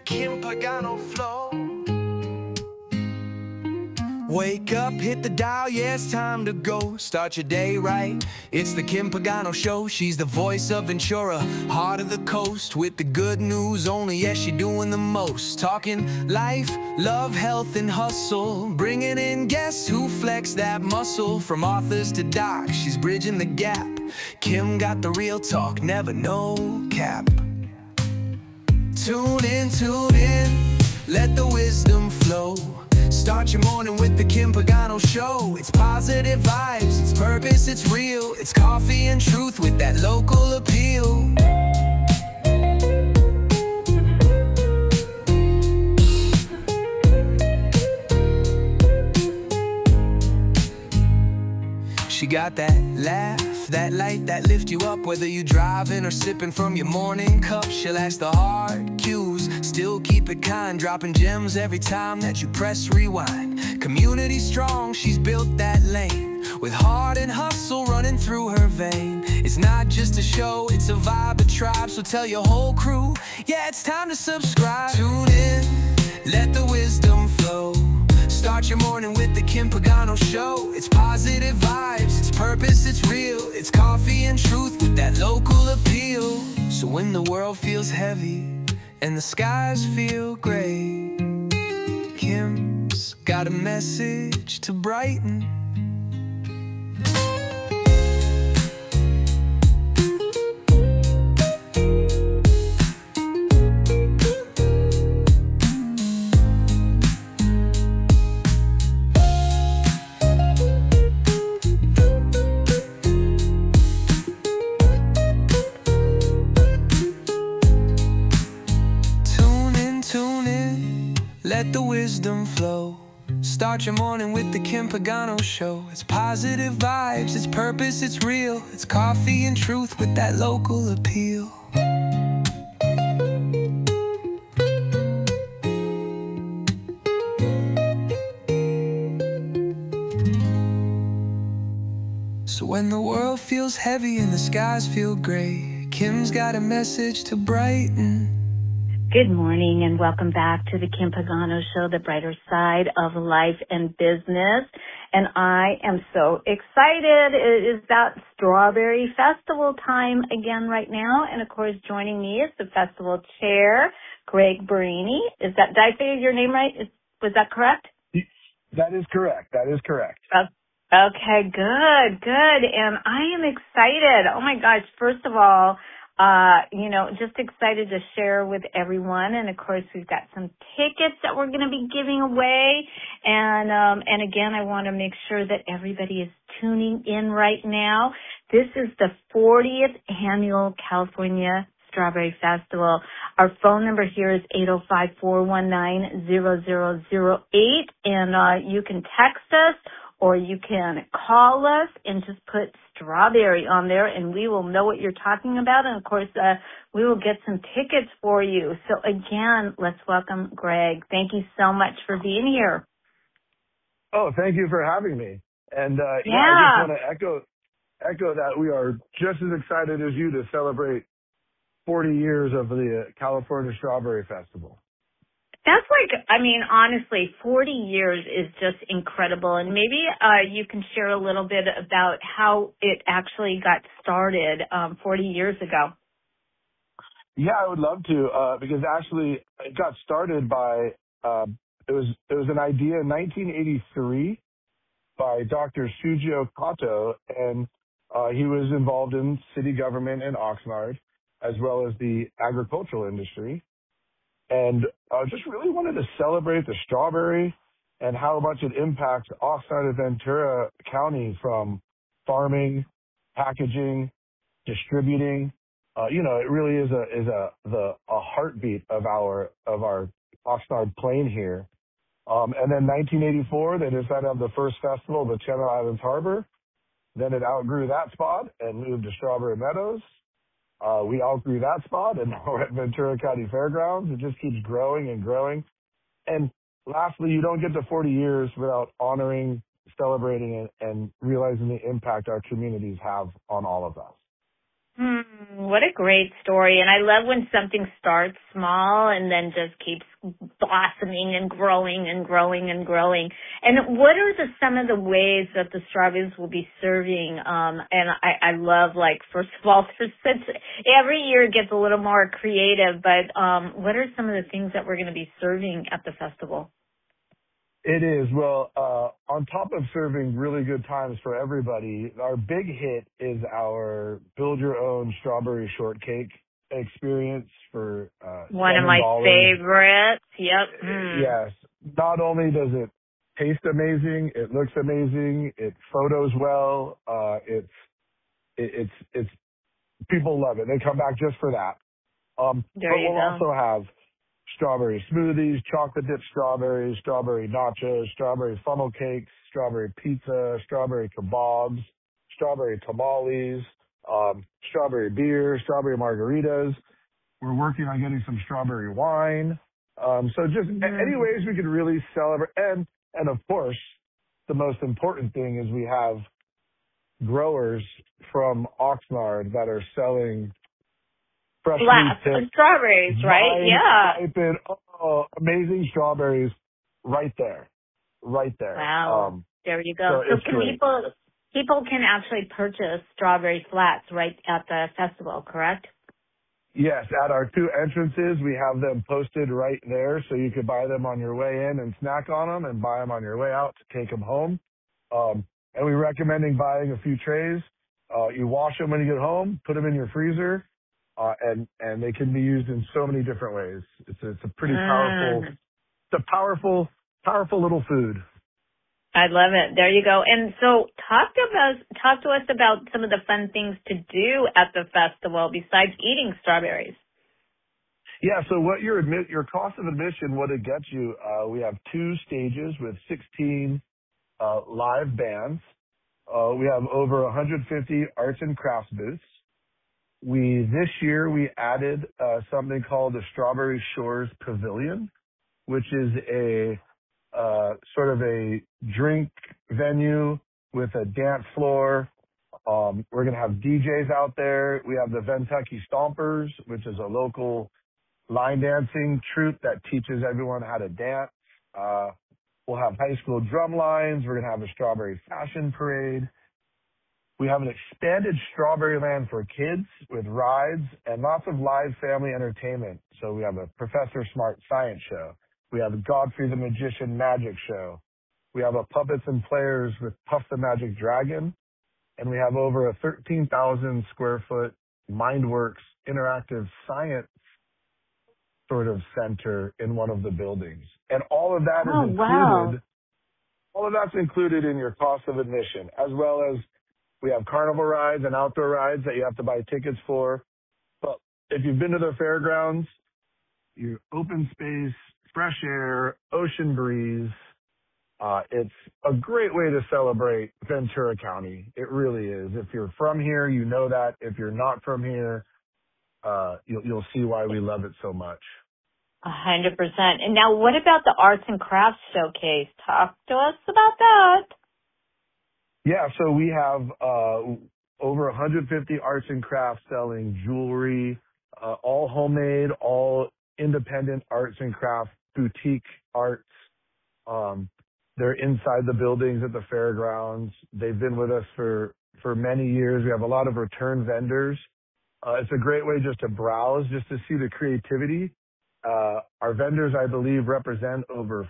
Kim Pagano flow. Wake up, hit the dial, yeah, it's time to go. Start your day right, it's the Kim Pagano Show. She's the voice of Ventura, heart of the coast. With the good news only, yeah, she doing the most. Talking life, love, health, and hustle. Bringing in guests who flex that muscle. From authors to docs, she's bridging the gap. Kim got the real talk, never no cap. Tune in, let the wisdom flow. Start your morning with the Kim Pagano Show. It's positive vibes, it's purpose, it's real. It's coffee and truth with that local appeal. She got that laugh, that light that lift you up. Whether you driving or sipping from your morning cup, she'll ask the hard cues, still keep it kind, dropping gems every time that you press rewind. Community strong, she's built that lane, with heart and hustle running through her vein. It's not just a show, it's a vibe, a tribe. So tell your whole crew, yeah, it's time to subscribe. Tune in, let the wisdom flow. Start your morning with the Kim Pagano Show. It's positive vibes, it's purpose, it's real. It's coffee and truth with that local appeal. So when the world feels heavy and the skies feel gray, Kim's got a message to brighten. Let the wisdom flow. Start your morning with the Kim Pagano Show. It's positive vibes, it's purpose, it's real. It's coffee and truth with that local appeal. So when the world feels heavy and the skies feel gray, Kim's got a message to brighten. Good morning and welcome back to the Kim Pagano Show, the brighter side of life and business. And I am so excited. It is that Strawberry Festival time again right now. And of course, joining me is the festival chair, Greg Barini. Did I say your name right? Was that correct? That is correct. Okay, good. And I am excited. Oh my gosh. First of all, just excited to share with everyone. And of course, we've got some tickets that we're going to be giving away. And again, I want to make sure that everybody is tuning in right now. This is the 40th annual California Strawberry Festival. Our phone number here is 805-419-0008. And, you can text us or you can call us and just put strawberry on there and we will know what you're talking about. And of course, we will get some tickets for you. So again, let's welcome Greg. Thank you so much for being here. Oh, thank you for having me. And I just want to echo that we are just as excited as you to celebrate 40 years of the California Strawberry Festival. That's honestly, 40 years is just incredible. And maybe you can share a little bit about how it actually got started 40 years ago. Yeah, I would love to, because actually it got started by, it was an idea in 1983 by Dr. Sujio Kato, and he was involved in city government in Oxnard, as well as the agricultural industry. And just really wanted to celebrate the strawberry and how much it impacts Oxnard and Ventura County, from farming, packaging, distributing. It really is a heartbeat of our Oxnard plain here. And then 1984, they decided to have the first festival of the Channel Islands Harbor. Then it outgrew that spot and moved to Strawberry Meadows. We outgrew that spot, and now we're at Ventura County Fairgrounds. It just keeps growing and growing. And lastly, you don't get to 40 years without honoring, celebrating, and realizing the impact our communities have on all of us. What a great story. And I love when something starts small and then just keeps blossoming and growing and growing and growing. And what are some of the ways that the strawberries will be serving? And I love, like, first of all, every year it gets a little more creative, but what are some of the things that we're going to be serving at the festival? It is. Well, on top of serving really good times for everybody, our big hit is our build your own strawberry shortcake experience for One of my $7. favorites. Yep. Yes. Not only does it taste amazing, it looks amazing, it photos well, it's people love it. They come back just for that. There But you we'll go. also have strawberry smoothies, chocolate dipped strawberries, strawberry nachos, strawberry funnel cakes, strawberry pizza, strawberry kebabs, strawberry tamales, strawberry beer, strawberry margaritas. We're working on getting some strawberry wine. So just any ways we could really celebrate. And of course, the most important thing is we have growers from Oxnard that are selling freshly picked Strawberries, right? Yeah. amazing strawberries right there. Wow. There you go. So So can people can actually purchase strawberry flats right at the festival, correct? Yes, at our two entrances, we have them posted right there, so you could buy them on your way in and snack on them, and buy them on your way out to take them home. And we're recommending buying a few trays. You wash them when you get home, put them in your freezer, and they can be used in so many different ways. It's a pretty powerful little food. I love it. There you go. And so talk to us about some of the fun things to do at the festival besides eating strawberries. Yeah, so what your cost of admission, what it gets you, we have 2 stages with 16 live bands. We have over 150 arts and crafts booths. This year we added something called the Strawberry Shores Pavilion, which is a sort of a drink venue with a dance floor. We're going to have DJs out there. We have the Ventucky Stompers, which is a local line dancing troupe that teaches everyone how to dance. We'll have high school drum lines. We're going to have a strawberry fashion parade. We have an expanded Strawberry Land for kids with rides and lots of live family entertainment. So we have a Professor Smart science show. We have a Godfrey the Magician magic show. We have a Puppets and Players with Puff the Magic Dragon. And we have over a 13,000 square foot MindWorks interactive science sort of center in one of the buildings. And all of that is included. Wow. All of that's included in your cost of admission, as well as we have carnival rides and outdoor rides that you have to buy tickets for. But if you've been to the fairgrounds, your open space, fresh air, ocean breeze, it's a great way to celebrate Ventura County. It really is. If you're from here, you know that. If you're not from here, you'll see why we love it so much. 100%. And now what about the arts and crafts showcase? Talk to us about that. Yeah, so we have over 150 arts and crafts selling jewelry, all homemade, all independent arts and crafts, boutique arts. They're inside the buildings at the fairgrounds. They've been with us for many years. We have a lot of return vendors. It's a great way just to browse, just to see the creativity. Our vendors, I believe, represent over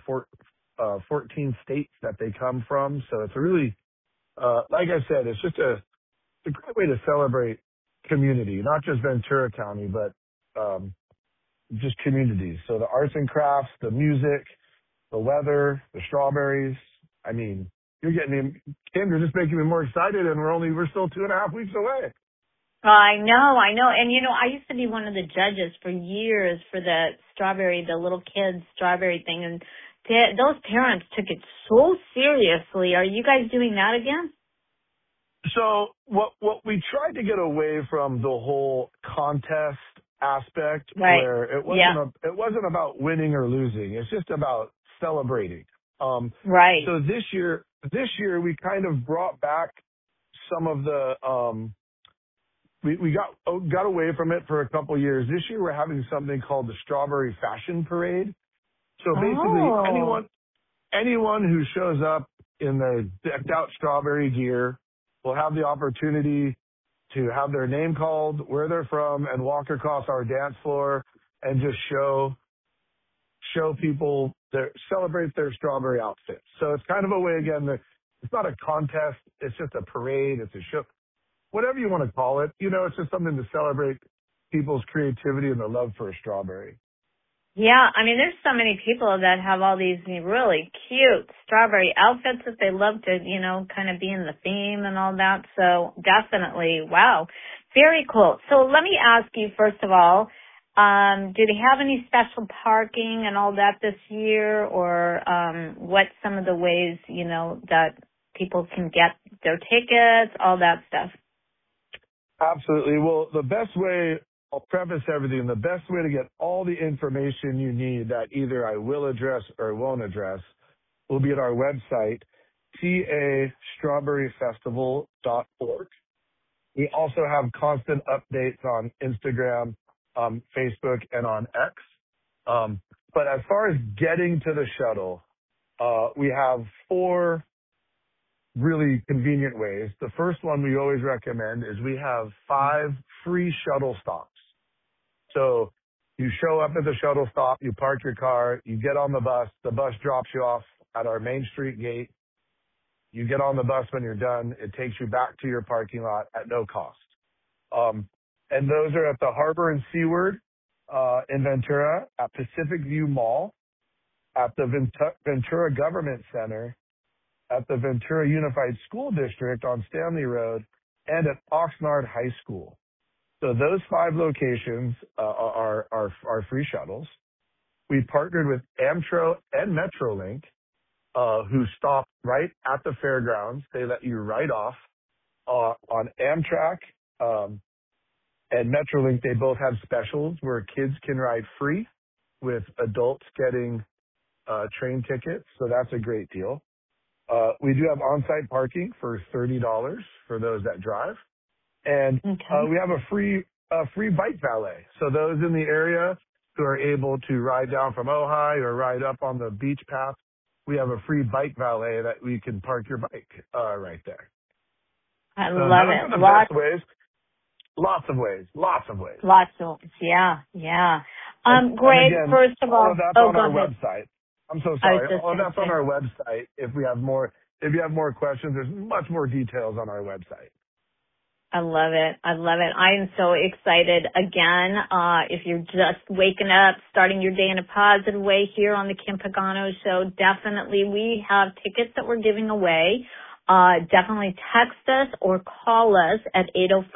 14 states that they come from. So it's a really, like I said, it's just a great way to celebrate community, not just Ventura County, but just communities. So the arts and crafts, the music, the weather, the strawberries. I mean, you're getting me, Kim, you're just making me more excited, and we're still 2.5 weeks away. I know. And I used to be one of the judges for years for the little kids strawberry thing, and those parents took it so seriously. Are you guys doing that again? So what we tried to get away from the whole contest aspect, right, where it wasn't about winning or losing. It's just about celebrating. Right. So this year we kind of brought back some of the we got away from it for a couple of years. This year we're having something called the Strawberry Fashion Parade. So basically Oh. anyone who shows up in their decked out strawberry gear will have the opportunity to have their name called, where they're from, and walk across our dance floor and just show people celebrate their strawberry outfits. So it's kind of a way, again, that it's not a contest. It's just a parade. It's a show, whatever you want to call it. It's just something to celebrate people's creativity and their love for a strawberry. Yeah, I mean, there's so many people that have all these really cute strawberry outfits that they love to, kind of be in the theme and all that. So definitely, wow, very cool. So let me ask you, first of all, do they have any special parking and all that this year, or what's some of the ways, that people can get their tickets, all that stuff? Absolutely. Well, the best way, I'll preface everything, the best way to get all the information you need that either I will address or won't address will be at our website, castrawberryfestival.org. We also have constant updates on Instagram, Facebook, and on X. But as far as getting to the shuttle, we have 4 really convenient ways. The first one we always recommend is we have 5 free shuttle stops. So you show up at the shuttle stop, you park your car, you get on the bus drops you off at our Main Street gate. You get on the bus when you're done. It takes you back to your parking lot at no cost. And those are at the Harbor and Seaward in Ventura, at Pacific View Mall, at the Ventura Government Center, at the Ventura Unified School District on Stanley Road, and at Oxnard High School. So those 5 locations are free shuttles. We partnered with Amtrak and Metrolink, who stop right at the fairgrounds. They let you ride off. On Amtrak and Metrolink, they both have specials where kids can ride free with adults getting train tickets. So that's a great deal. We do have on-site parking for $30 for those that drive. And we have a free bike valet. So those in the area who are able to ride down from Ojai or ride up on the beach path, we have a free bike valet that we can park your bike right there. I So love those it. are the best ways. Lots of ways. Yeah. Greg, again, first of all, of that's on our website. I'm so sorry. All of that's on our website. If you have more questions, there's much more details on our website. I love it. I am so excited. Again, if you're just waking up, starting your day in a positive way here on the Kim Pagano Show, definitely we have tickets that we're giving away. Definitely text us or call us at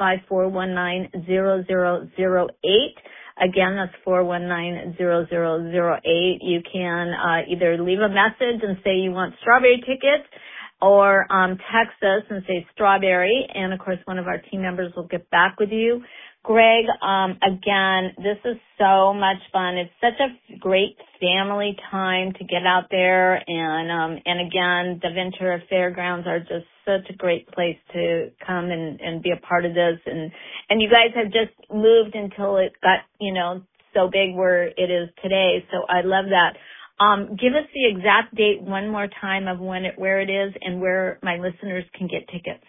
805-419-0008. Again, that's 419-0008. You can either leave a message and say you want strawberry tickets, or text us and say strawberry, and of course one of our team members will get back with you. Greg, again, this is so much fun. It's such a great family time to get out there, and again, the Ventura Fairgrounds are just such a great place to come and be a part of this, and you guys have just moved until it got, so big where it is today, so I love that. Give us the exact date one more time of where it is and where my listeners can get tickets.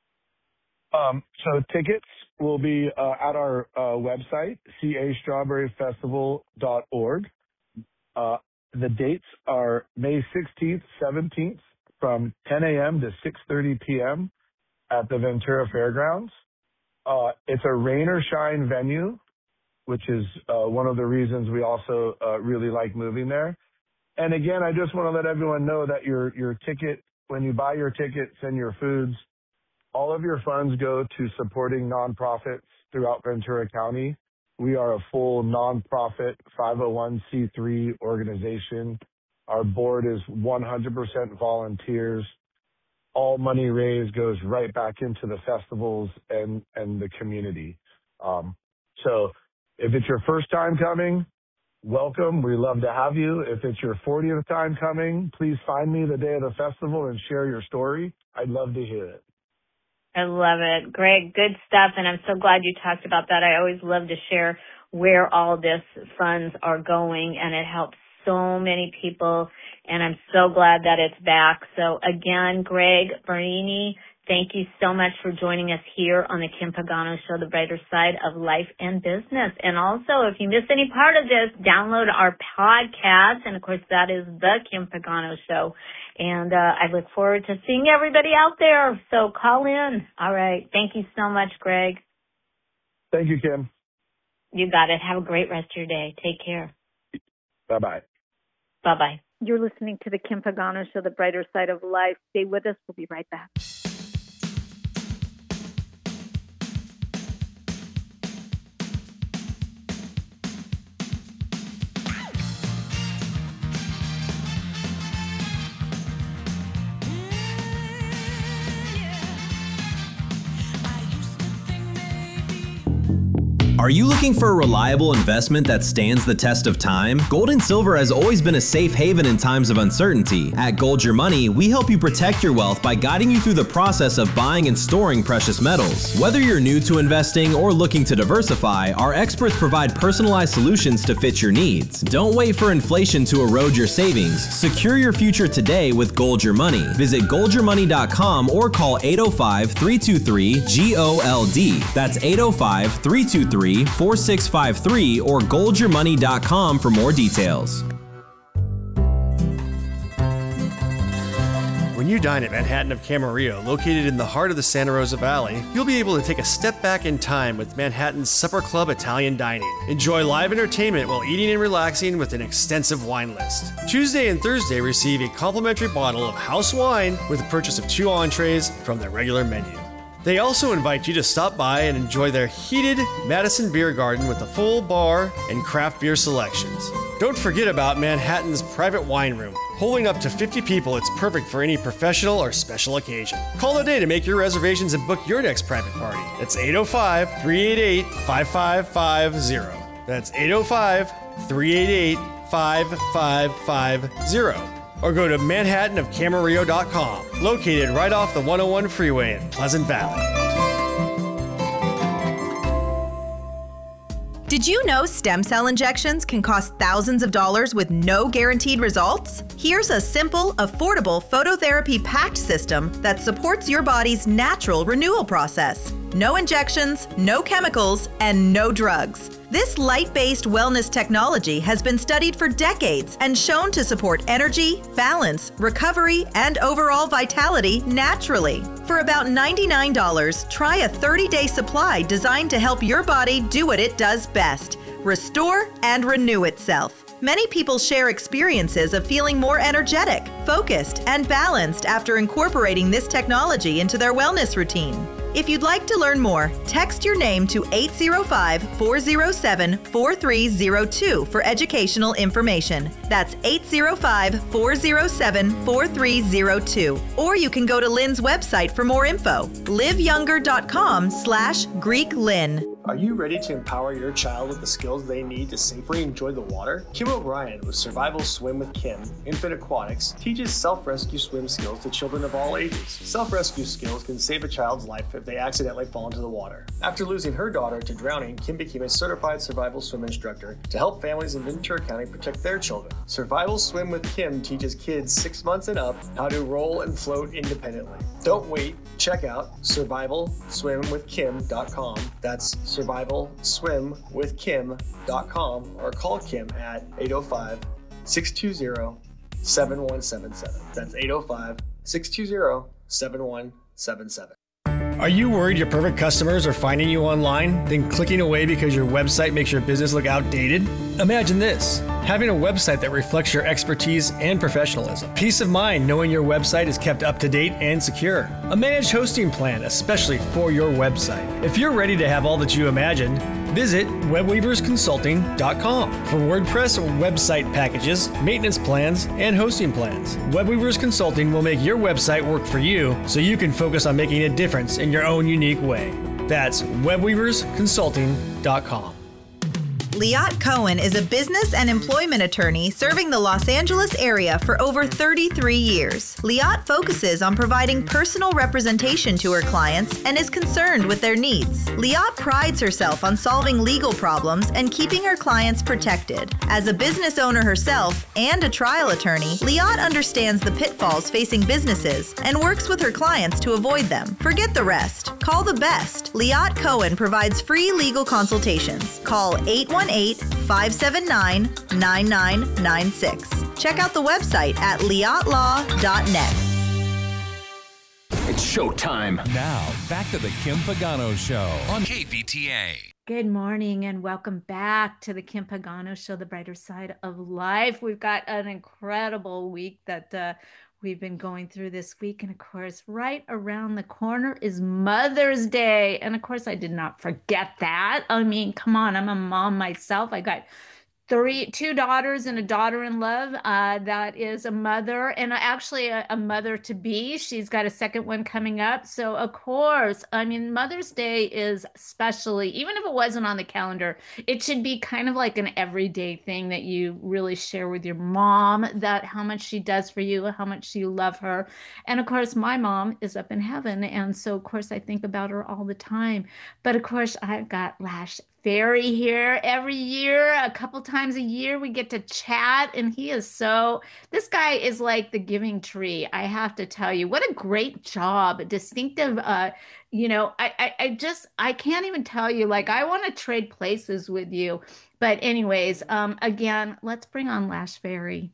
So tickets will be at our website, castrawberryfestival.org. The dates are May 16th, 17th from 10 a.m. to 6:30 p.m. at the Ventura Fairgrounds. It's a rain or shine venue, which is one of the reasons we also really like moving there. And again, I just want to let everyone know that your ticket, when you buy your tickets and your foods, all of your funds go to supporting nonprofits throughout Ventura County. We are a full nonprofit 501c3 organization. Our board is 100% volunteers. All money raised goes right back into the festivals and the community. So if it's your first time coming, welcome. We love to have you. If it's your 40th time coming, please find me the day of the festival and share your story. I'd love to hear it. I love it. Greg, good stuff. And I'm so glad you talked about that. I always love to share where all this funds are going, and it helps so many people. And I'm so glad that it's back. So again, Greg Bernini, thank you so much for joining us here on the Kim Pagano Show, the brighter side of life and business. And also, if you missed any part of this, download our podcast. And of course, that is the Kim Pagano Show. And I look forward to seeing everybody out there. So call in. All right. Thank you so much, Greg. Thank you, Kim. You got it. Have a great rest of your day. Take care. Bye-bye. Bye-bye. You're listening to the Kim Pagano Show, the brighter side of life. Stay with us. We'll be right back. Are you looking for a reliable investment that stands the test of time? Gold and silver has always been a safe haven in times of uncertainty. At Gold Your Money, we help you protect your wealth by guiding you through the process of buying and storing precious metals. Whether you're new to investing or looking to diversify, our experts provide personalized solutions to fit your needs. Don't wait for inflation to erode your savings. Secure your future today with Gold Your Money. Visit goldyourmoney.com or call 805-323-GOLD. That's 805-323-4653 or goldyourmoney.com for more details. When you dine at Manhattan of Camarillo, located in the heart of the Santa Rosa Valley, you'll be able to take a step back in time with Manhattan's Supper Club Italian Dining. Enjoy live entertainment while eating and relaxing with an extensive wine list. Tuesday and Thursday receive a complimentary bottle of house wine with the purchase of 2 entrees from their regular menu. They also invite you to stop by and enjoy their heated Madison Beer Garden with a full bar and craft beer selections. Don't forget about Manhattan's private wine room. Holding up to 50 people, it's perfect for any professional or special occasion. Call today to make your reservations and book your next private party. That's 805-388-5550. That's 805-388-5550. Or go to manhattanofcamarillo.com, located right off the 101 freeway in Pleasant Valley. Did you know stem cell injections can cost thousands of dollars with no guaranteed results? Here's a simple, affordable phototherapy packed system that supports your body's natural renewal process. No injections, no chemicals, and no drugs. This light-based wellness technology has been studied for decades and shown to support energy, balance, recovery, and overall vitality naturally. For about $99, try a 30-day supply designed to help your body do what it does best: restore and renew itself. Many people share experiences of feeling more energetic, focused, and balanced after incorporating this technology into their wellness routine. If you'd like to learn more, text your name to 805-407-4302 for educational information. That's 805-407-4302. Or you can go to Lynn's website for more info, liveyounger.com/GreekLynn. Are you ready to empower your child with the skills they need to safely enjoy the water? Kim O'Brien with Survival Swim with Kim, Infant Aquatics, teaches self-rescue swim skills to children of all ages. Self-rescue skills can save a child's life if they accidentally fall into the water. After losing her daughter to drowning, Kim became a certified survival swim instructor to help families in Ventura County protect their children. Survival Swim with Kim teaches kids 6 months and up how to roll and float independently. Don't wait. Check out survivalswimwithkim.com. That's survivalswimwithkim.com, or call Kim at 805-620-7177. That's 805-620-7177. Are you worried your perfect customers are finding you online, then clicking away because your website makes your business look outdated? Imagine this: having a website that reflects your expertise and professionalism. Peace of mind knowing your website is kept up to date and secure. A managed hosting plan, especially for your website. If you're ready to have all that you imagined, visit webweaversconsulting.com for WordPress website packages, maintenance plans, and hosting plans. WebWeavers Consulting will make your website work for you so you can focus on making a difference in your own unique way. That's webweaversconsulting.com. Liat Cohen is a business and employment attorney serving the Los Angeles area for over 33 years. Liat focuses on providing personal representation to her clients and is concerned with their needs. Liat prides herself on solving legal problems and keeping her clients protected. As a business owner herself and a trial attorney, Liat understands the pitfalls facing businesses and works with her clients to avoid them. Forget the rest. Call the best. Liat Cohen provides free legal consultations. Call 818-579-9996. Check out the website at liatlaw.net. It's showtime. Now, back to the Kim Pagano Show on KVTA. Good morning and welcome back to the Kim Pagano Show, the brighter side of life. We've got an incredible week that we've been going through this week. And of course, right around the corner is Mother's Day. And of course, I did not forget that. I mean, come on, I'm a mom myself. I got two daughters and a daughter-in-law that is a mother and actually a mother to be. She's got a second one coming up. So of course, I mean, Mother's Day is especially, even if it wasn't on the calendar, it should be kind of like an everyday thing that you really share with your mom, that how much she does for you, how much you love her. And of course, my mom is up in heaven. And so of course, I think about her all the time. But of course, I've got Lash Ferry here every year, a couple times a year. We get to chat, and this guy is like the giving tree. I have to tell you, what a great job, distinctive. I can't even tell you. Like, I want to trade places with you. But anyways, again, let's bring on Lash Ferry.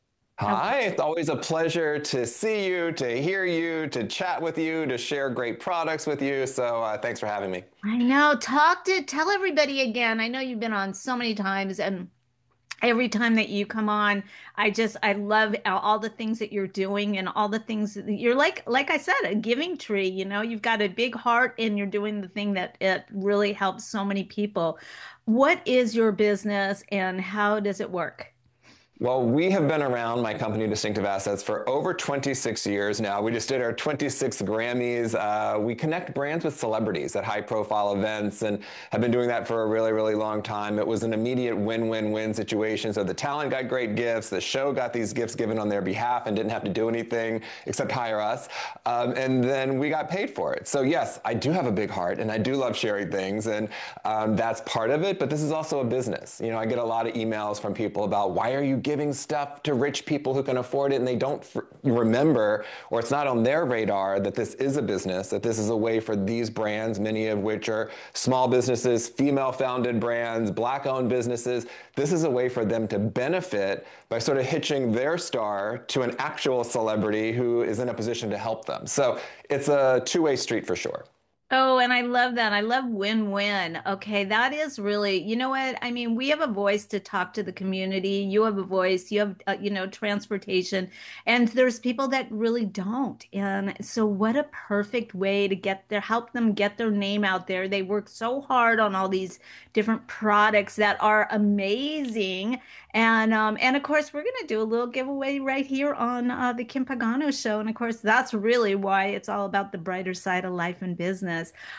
Hi, it's always a pleasure to see you, to hear you, to chat with you, to share great products with you. So thanks for having me. I know. Tell everybody again. I know you've been on so many times, and every time that you come on, I love all the things that you're doing and all the things that you're like I said, a giving tree. You know, you've got a big heart and you're doing the thing that it really helps so many people. What is your business and how does it work? Well, we have been around, my company, Distinctive Assets, for over 26 years now. We just did our 26th Grammys. We connect brands with celebrities at high-profile events and have been doing that for a really, really long time. It was an immediate win-win-win situation. So the talent got great gifts. The show got these gifts given on their behalf and didn't have to do anything except hire us. And then we got paid for it. So yes, I do have a big heart and I do love sharing things. And that's part of it. But this is also a business. You know, I get a lot of emails from people about, why are you giving stuff to rich people who can afford it, and they don't remember, or it's not on their radar, that this is a business, that this is a way for these brands, many of which are small businesses, female-founded brands, Black-owned businesses. This is a way for them to benefit by sort of hitching their star to an actual celebrity who is in a position to help them. So it's a two-way street for sure. Oh, and I love that. I love win-win. Okay, that is really, you know what? I mean, we have a voice to talk to the community. You have a voice. You have, transportation. And there's people that really don't. And so what a perfect way to help them get their name out there. They work so hard on all these different products that are amazing. And of course, we're going to do a little giveaway right here on the Kim Pagano Show. And of course, that's really why it's all about the brighter side of life and business.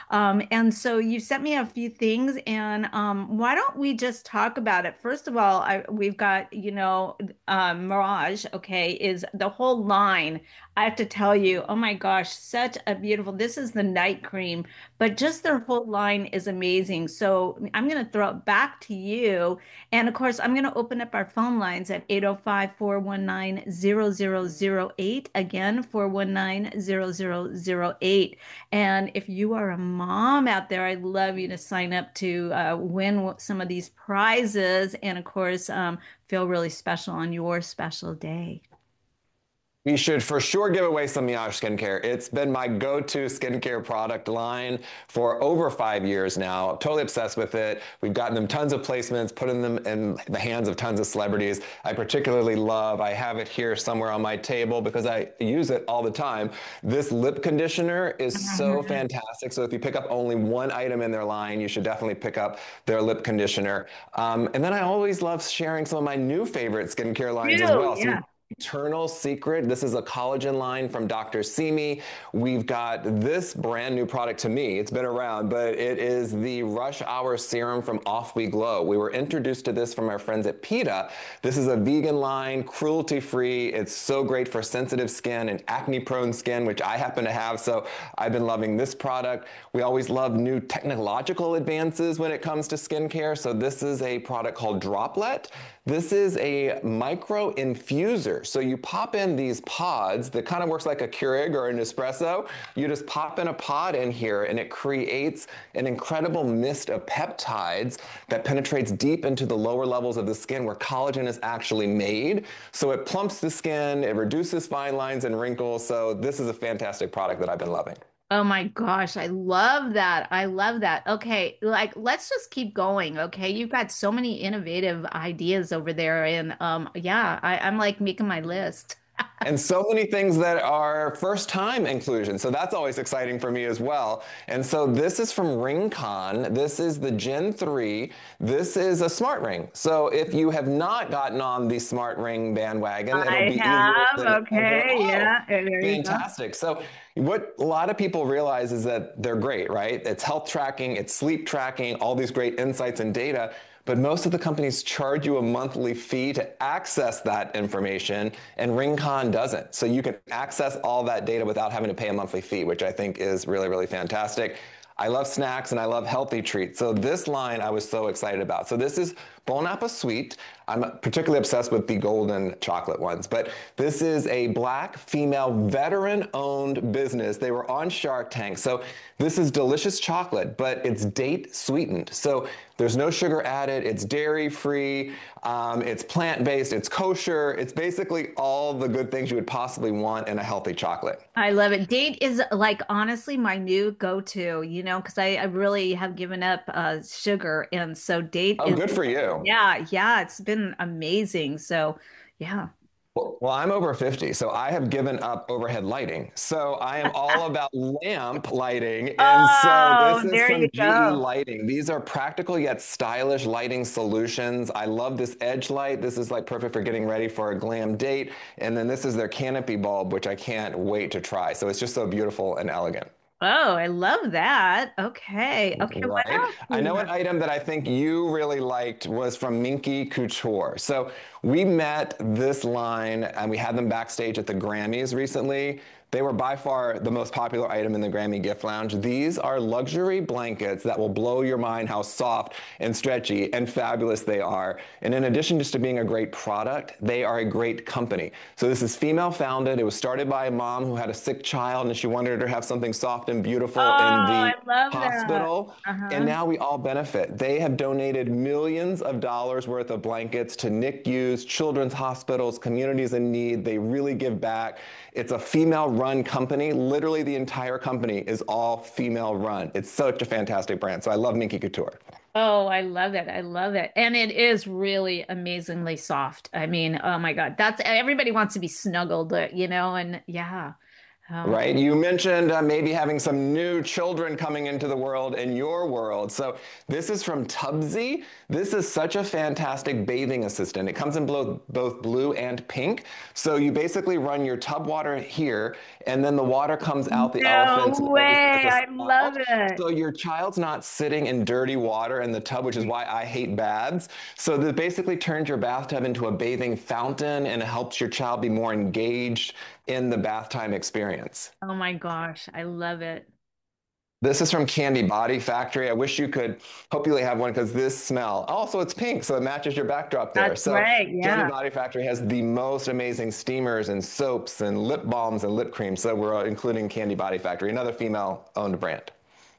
And so you sent me a few things, and why don't we just talk about it? First of all, we've got, Mirage, okay, is the whole line. I have to tell you, oh my gosh, such a beautiful, this is the night cream, but just their whole line is amazing. So I'm going to throw it back to you. And of course, I'm going to open up our phone lines at 805-419-0008. Again, 419-0008. And if you are a mom out there, I'd love you to sign up to win some of these prizes. And of course, feel really special on your special day. We should for sure give away some Miage skincare. It's been my go-to skincare product line for over 5 years now. I'm totally obsessed with it. We've gotten them tons of placements, putting them in the hands of tons of celebrities. I particularly love, I have it here somewhere on my table because I use it all the time. This lip conditioner is so fantastic. So if you pick up only one item in their line, you should definitely pick up their lip conditioner. And then I always love sharing some of my new favorite skincare lines as well. So Eternal Secret. This is a collagen line from Dr. Simi. We've got this brand new product to me. It's been around, but it is the Rush Hour Serum from Off We Glow. We were introduced to this from our friends at PETA. This is a vegan line, cruelty-free. It's so great for sensitive skin and acne-prone skin, which I happen to have, so I've been loving this product. We always love new technological advances when it comes to skincare, so this is a product called Droplet. This is a micro infuser. So you pop in these pods that kind of works like a Keurig or an espresso. You just pop in a pod in here and it creates an incredible mist of peptides that penetrates deep into the lower levels of the skin where collagen is actually made. So it plumps the skin, it reduces fine lines and wrinkles. So this is a fantastic product that I've been loving. Oh my gosh, I love that. I love that. Okay, like let's just keep going. Okay, you've got so many innovative ideas over there, and yeah, I'm like making my list. And so many things that are first time inclusion. So that's always exciting for me as well. And so this is from Ringcon. This is the Gen 3. This is a smart ring. So if you have not gotten on the smart ring bandwagon, it'll be easier. Okay, yeah. There Fantastic. So what a lot of people realize is that they're great, right? It's health tracking, it's sleep tracking, all these great insights and data. But most of the companies charge you a monthly fee to access that information, and Ringcon doesn't. So you can access all that data without having to pay a monthly fee, which I think is really, really fantastic. I love snacks and I love healthy treats. So this line I was so excited about. So this is Bon Appetit Sweet. I'm particularly obsessed with the golden chocolate ones, but this is a Black female veteran-owned business. They were on Shark Tank. So this is delicious chocolate, but it's date sweetened. So there's no sugar added. It's dairy-free. It's plant-based. It's kosher. It's basically all the good things you would possibly want in a healthy chocolate. I love it. Date is like honestly my new go-to, you know, because I really have given up sugar, and so date is good for you. Yeah, it's been amazing. So, yeah. Well, I'm over 50, so I have given up overhead lighting. So I am all about lamp lighting. And so this is from GE Lighting. These are practical yet stylish lighting solutions. I love this edge light. This is like perfect for getting ready for a glam date. And then this is their canopy bulb, which I can't wait to try. So it's just so beautiful and elegant. Oh, I love that. Okay. Okay. Right. What else? I know an item that I think you really liked was from Minky Couture. So we met this line and we had them backstage at the Grammys recently. They were by far the most popular item in the Grammy gift lounge. These are luxury blankets that will blow your mind how soft and stretchy and fabulous they are. And in addition just to being a great product, they are a great company. So this is female founded. It was started by a mom who had a sick child and she wanted her to have something soft and beautiful in the hospital. And now we all benefit. They have donated millions of dollars worth of blankets to NICUs, children's hospitals, communities in need. They really give back. It's a female-run company. Literally, the entire company is all female-run. It's such a fantastic brand. So I love Minky Couture. Oh, I love it. I love it. And it is really amazingly soft. I mean, oh my God, that's everybody wants to be snuggled, you know, and yeah. Right. You mentioned maybe having some new children coming into the world in your world. So this is from Tubsy. This is such a fantastic bathing assistant. It comes in both blue and pink. So you basically run your tub water here and then the water comes out the elephant's nose. No way. I love it. So your child's not sitting in dirty water in the tub, which is why I hate baths. So this basically turns your bathtub into a bathing fountain and it helps your child be more engaged in the bath time experience. Oh my gosh, I love it. This is from Candy Body Factory. I wish you could hopefully have one because this smell. Also, it's pink, so it matches your backdrop there. That's right, yeah. Candy Body Factory has the most amazing steamers and soaps and lip balms and lip creams. So we're including Candy Body Factory, another female-owned brand.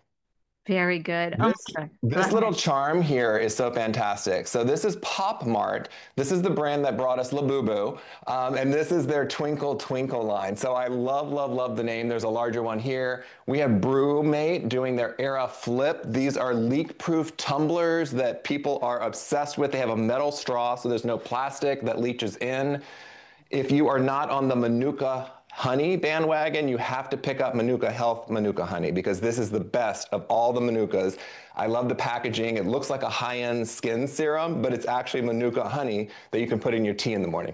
Very good. This little charm here is so fantastic. So this is Pop Mart. This is the brand that brought us Labubu. And this is their Twinkle Twinkle line. So I love, love, love the name. There's a larger one here. We have Brewmate doing their Era Flip. These are leak-proof tumblers that people are obsessed with. They have a metal straw, so there's no plastic that leaches in. If you are not on the Manuka honey bandwagon, you have to pick up Manuka Health Manuka Honey because this is the best of all the Manukas. I love the packaging. It looks like a high-end skin serum, but it's actually Manuka honey that you can put in your tea in the morning.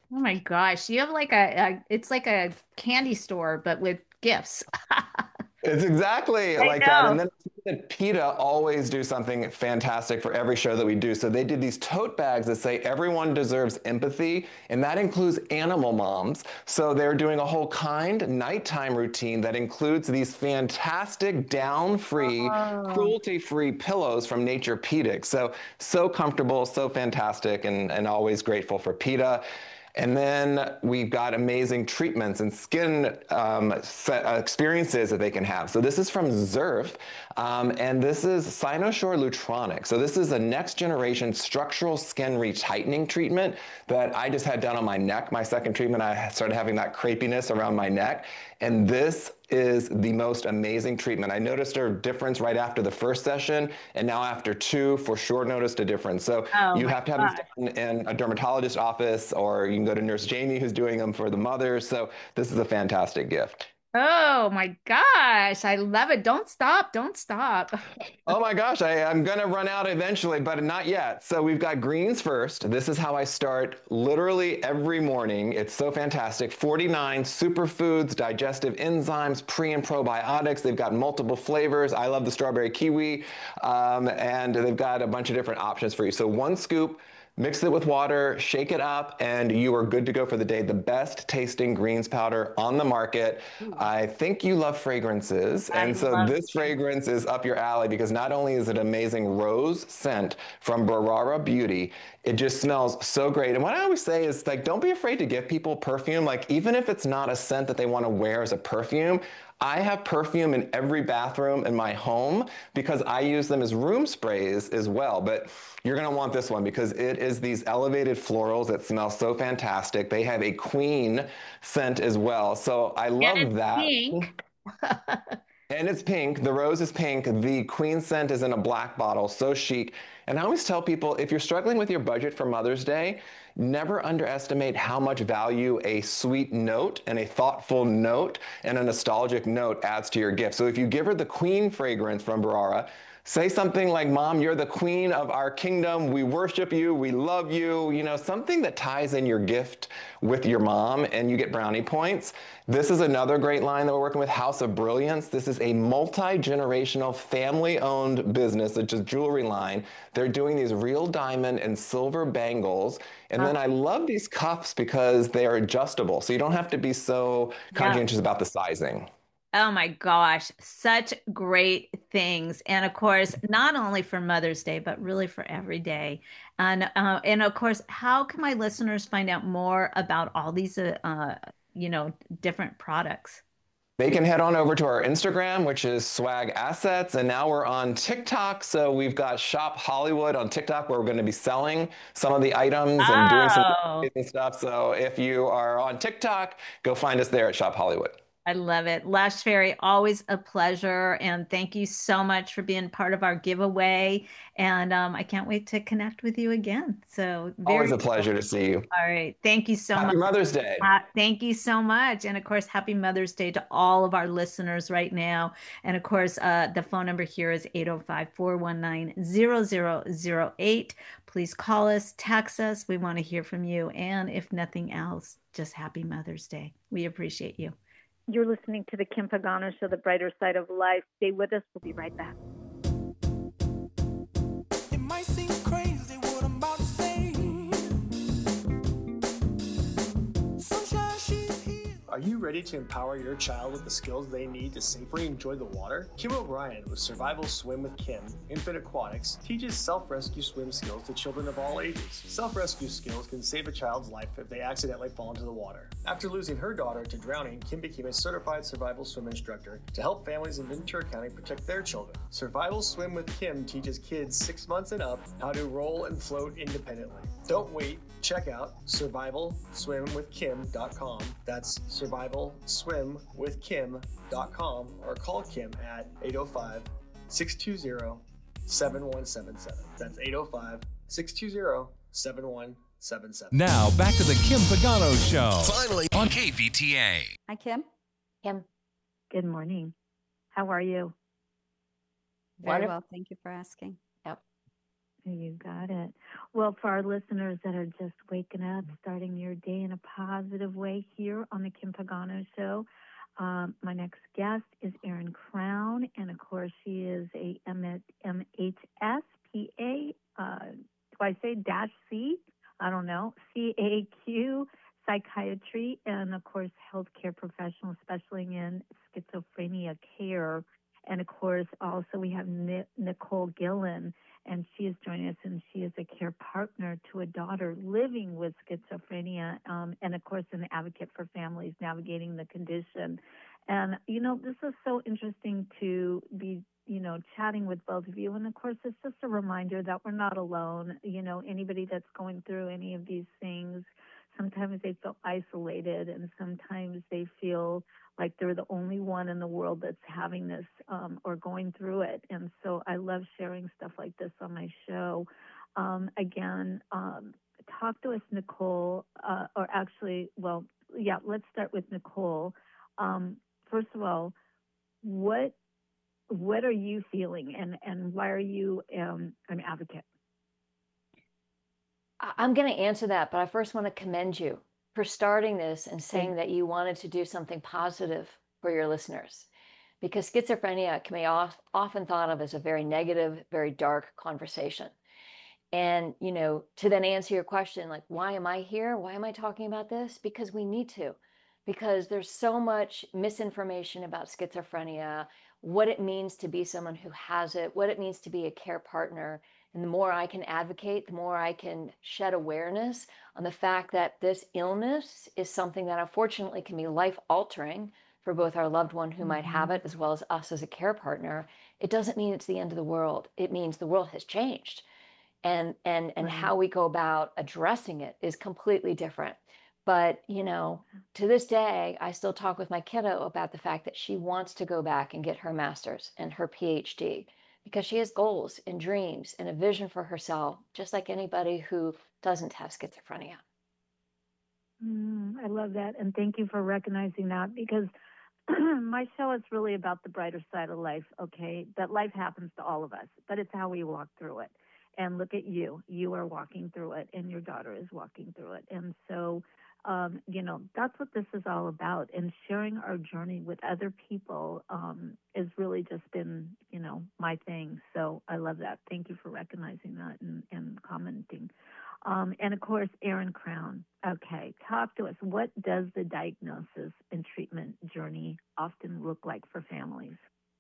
Oh my gosh. You have like it's like a candy store, but with gifts. It's exactly I like that. know. And then PETA always do something fantastic for every show that we do. So they did these tote bags that say everyone deserves empathy, and that includes animal moms. So they're doing a whole kind nighttime routine that includes these fantastic down-free, Oh. cruelty-free pillows from Naturepedic. So comfortable, so fantastic, and always grateful for PETA. And then we've got amazing treatments and skin experiences that they can have. So this is from Zerf, and this is Cynosure Lutronic. So this is a next generation structural skin retightening treatment that I just had done on my neck. My second treatment, I started having that crepiness around my neck. And this is the most amazing treatment. I noticed a difference right after the first session, and now after two, for sure noticed a difference. So Oh you my have to have gosh. this done in a dermatologist office, or you can go to Nurse Jamie, who's doing them for the mothers. So this is a fantastic gift. Oh my gosh. I love it. Don't stop. Don't stop. Oh my gosh, I'm gonna run out eventually, but not yet. So we've got greens first. This is how I start literally every morning. It's so fantastic. 49 superfoods, digestive enzymes, pre and probiotics. They've got multiple flavors. I love the strawberry kiwi, and they've got a bunch of different options for you. So one scoop, mix it with water, shake it up, and you are good to go for the day. The best tasting greens powder on the market. I think you love fragrances, I and so love this fragrance is up your alley because not only is it amazing rose scent from Barara Beauty, it just smells so great. And what I always say is, like, don't be afraid to give people perfume. Like, even if it's not a scent that they want to wear as a perfume, I have perfume in every bathroom in my home because I use them as room sprays as well. But you're going to want this one because it is these elevated florals that smell so fantastic. They have a queen scent as well. So I And love it's that. pink. And it's pink. The rose is pink. The queen scent is in a black bottle, so chic. And I always tell people, if you're struggling with your budget for Mother's Day, never underestimate how much value a sweet note and a thoughtful note and a nostalgic note adds to your gift. So if you give her the queen fragrance from Barara, say something like, Mom, you're the queen of our kingdom. We worship you. We love you. You know, something that ties in your gift with your mom, and you get brownie points. This is another great line that we're working with, House of Brilliance. This is a multi-generational family-owned business. It's a jewelry line. They're doing these real diamond and silver bangles. And then I love these cuffs because they are adjustable. So you don't have to be so conscientious about the sizing. Oh my gosh, such great things. And of course, not only for Mother's Day, but really for every day. And of course, how can my listeners find out more about all these different products? They can head on over to our Instagram, which is Swag Assets, and now we're on TikTok. So we've got Shop Hollywood on TikTok, where we're going to be selling some of the items and doing some Oh, and stuff. So if you are on TikTok, go find us there at Shop Hollywood. I love it. Lash Fairy, always a pleasure. And thank you so much for being part of our giveaway. And I can't wait to connect with you again. So Always very a pleasure to see you. All right. Thank you so much. Happy Mother's Day. Thank you so much. And of course, happy Mother's Day to all of our listeners right now. And of course, the phone number here is 805-419-0008. Please call us, text us. We want to hear from you. And if nothing else, just happy Mother's Day. We appreciate you. You're listening to the Kim Pagano Show, the brighter side of life. Stay with us. We'll be right back. It might seem crazy what I'm about to say. Sunshine, she's here. Are you ready to empower your child with the skills they need to safely enjoy the water? Kim O'Brien with Survival Swim with Kim, Infant Aquatics, teaches self-rescue swim skills to children of all ages. Self-rescue skills can save a child's life if they accidentally fall into the water. After losing her daughter to drowning, Kim became a certified survival swim instructor to help families in Ventura County protect their children. Survival Swim with Kim teaches kids 6 months and up how to roll and float independently. Don't wait. Check out survivalswimwithkim.com. That's survivalswimwithkim.com, or call Kim at 805-620-7177. That's 805-620-7177. Now back to the Kim Pagano Show. Finally On KVTA. Hi, Kim. Kim, good morning. How are you? Very well. Thank you for asking. Yep. You got it. Well, for our listeners that are just waking up, starting your day in a positive way here on the Kim Pagano Show, my next guest is Erin Crown, and of course she is a MHSPA, do I say dash C? I don't know, CAQ, psychiatry, and of course healthcare professional specializing in schizophrenia care. And of course also we have Nicole Gillen, and she is joining us, and she is a care partner to a daughter living with schizophrenia, and of course an advocate for families navigating the condition. And, this is so interesting to be, chatting with both of you. And of course, it's just a reminder that we're not alone. Anybody that's going through any of these things, sometimes they feel isolated, and sometimes they feel like they're the only one in the world that's having this or going through it. And so I love sharing stuff like this on my show. Talk to us, Nicole, let's start with Nicole. First of all, what are you feeling, and why are you an advocate? I'm going to answer that, but I first want to commend you for starting this and saying that you wanted to do something positive for your listeners, because schizophrenia can be often thought of as a very negative, very dark conversation. And, to then answer your question, like, why am I here? Why am I talking about this? Because we need to, because there's so much misinformation about schizophrenia, what it means to be someone who has it, what it means to be a care partner. And the more I can advocate, the more I can shed awareness on the fact that this illness is something that unfortunately can be life-altering for both our loved one who might have it, as well as us as a care partner. It doesn't mean it's the end of the world. It means the world has changed. And how we go about addressing it is completely different. But, to this day, I still talk with my kiddo about the fact that she wants to go back and get her master's and her PhD, because she has goals and dreams and a vision for herself, just like anybody who doesn't have schizophrenia. I love that. And thank you for recognizing that, because my show is really about the brighter side of life, okay? That life happens to all of us, but it's how we walk through it. And look at you. You are walking through it, and your daughter is walking through it. And so, that's what this is all about. And sharing our journey with other people has really just been, my thing. So I love that. Thank you for recognizing that and commenting. And of course, Erin Crown. Okay, talk to us. What does the diagnosis and treatment journey often look like for families?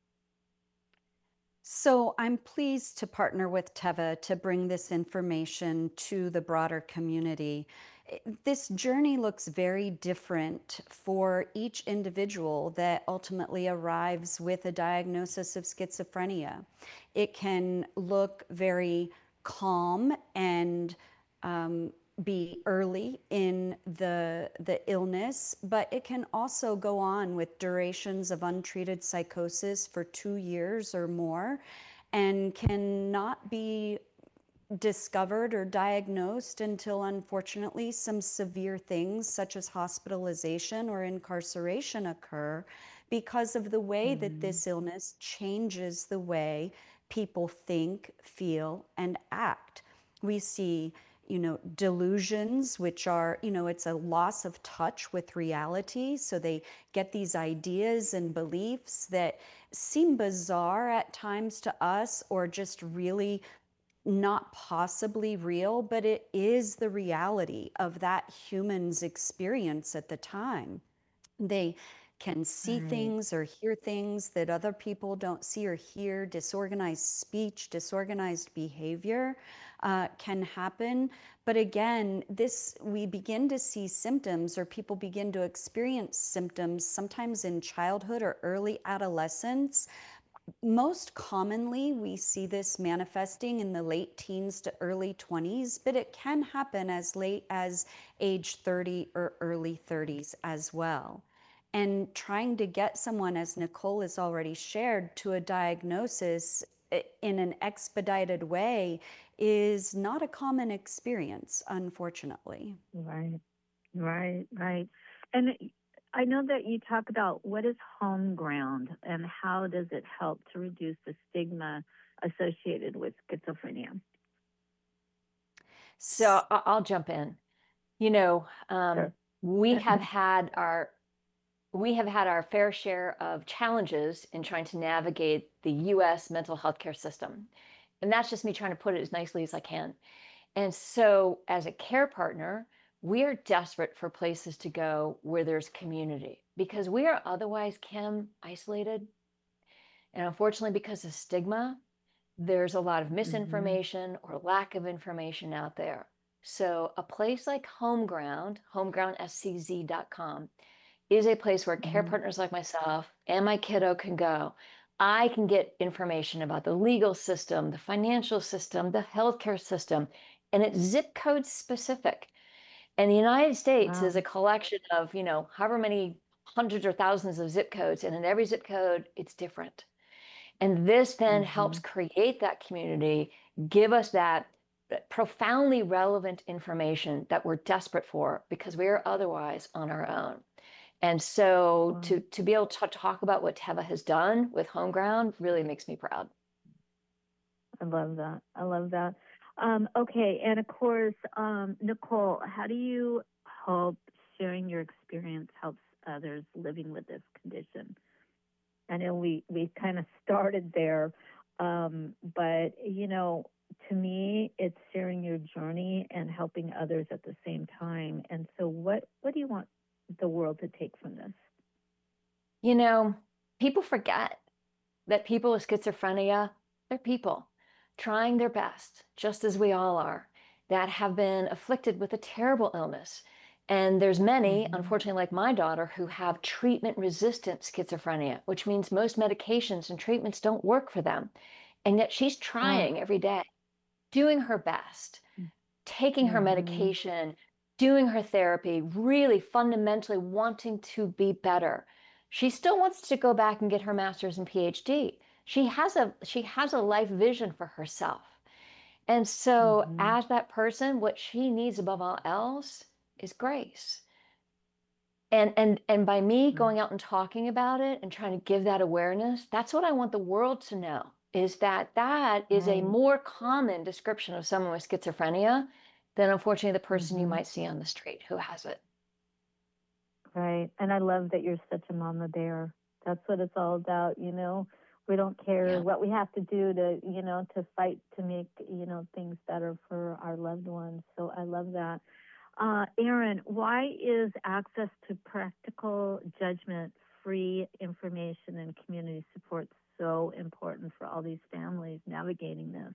So I'm pleased to partner with Teva to bring this information to the broader community. This journey looks very different for each individual that ultimately arrives with a diagnosis of schizophrenia. It can look very calm and be early in the illness, but it can also go on with durations of untreated psychosis for 2 years or more, and cannot be discovered or diagnosed until, unfortunately, some severe things such as hospitalization or incarceration occur, because of the way that this illness changes the way people think, feel, and act. We see delusions, which are, it's a loss of touch with reality. So they get these ideas and beliefs that seem bizarre at times to us, or just really not possibly real, but it is the reality of that human's experience at the time. They can see things or hear things that other people don't see or hear. Disorganized speech, disorganized behavior can happen. But again, we begin to see symptoms, or people begin to experience symptoms sometimes in childhood or early adolescence. Most commonly, we see this manifesting in the late teens to early 20s, but it can happen as late as age 30 or early 30s as well. And trying to get someone, as Nicole has already shared, to a diagnosis in an expedited way is not a common experience, unfortunately. Right. And I know that you talk about what is home ground and how does it help to reduce the stigma associated with schizophrenia? So I'll jump in. You know, Sure. we have had our fair share of challenges in trying to navigate the US mental health care system. And that's just me trying to put it as nicely as I can. And so, as a care partner, we are desperate for places to go where there's community because we are otherwise, Kim, isolated. And unfortunately, because of stigma, there's a lot of misinformation or lack of information out there. So, a place like Homeground, homegroundscz.com, is a place where care partners like myself and my kiddo can go. I can get information about the legal system, the financial system, the healthcare system, and it's zip code specific. And the United States is a collection of, however many hundreds or thousands of zip codes, and in every zip code, it's different. And this then helps create that community, give us that profoundly relevant information that we're desperate for because we are otherwise on our own. And so to be able to talk about what Teva has done with Homeground really makes me proud. I love that. I love that. Okay, and of course, Nicole, how do you hope sharing your experience helps others living with this condition? I know we kind of started there, but, to me, it's sharing your journey and helping others at the same time. And so what do you want the world to take from this? People forget that people with schizophrenia, they're people trying their best, just as we all are, that have been afflicted with a terrible illness. And there's many, unfortunately, like my daughter, who have treatment-resistant schizophrenia, which means most medications and treatments don't work for them. And yet she's trying every day, doing her best, taking her medication, doing her therapy, really fundamentally wanting to be better. She still wants to go back and get her master's and PhD. She has a life vision for herself. And so as that person, what she needs above all else is grace. And by me going out and talking about it and trying to give that awareness, that's what I want the world to know, is that is a more common description of someone with schizophrenia than unfortunately the person you might see on the street who has it. Right. And I love that you're such a mama bear. That's what it's all about, We don't care what we have to do to, to fight to make, things better for our loved ones. So I love that. Aaron, why is access to practical, judgment-free information and community support so important for all these families navigating this?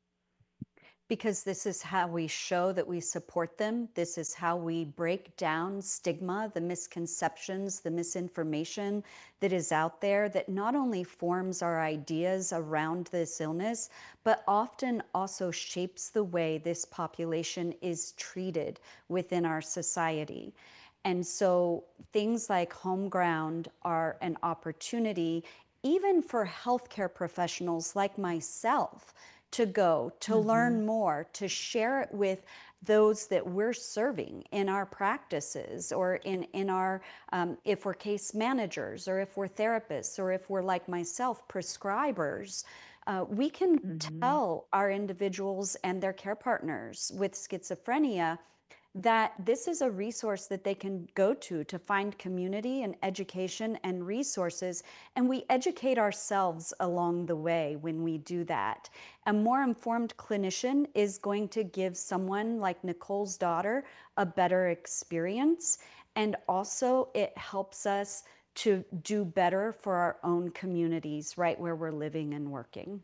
Because this is how we show that we support them. This is how we break down stigma, the misconceptions, the misinformation that is out there that not only forms our ideas around this illness, but often also shapes the way this population is treated within our society. And so things like Homeground are an opportunity, even for healthcare professionals like myself, to go, to learn more, to share it with those that we're serving in our practices or in our, if we're case managers or if we're therapists or if we're like myself, prescribers. We can tell our individuals and their care partners with schizophrenia that this is a resource that they can go to find community and education and resources. And we educate ourselves along the way when we do that. A more informed clinician is going to give someone like Nicole's daughter a better experience. And also it helps us to do better for our own communities right where we're living and working.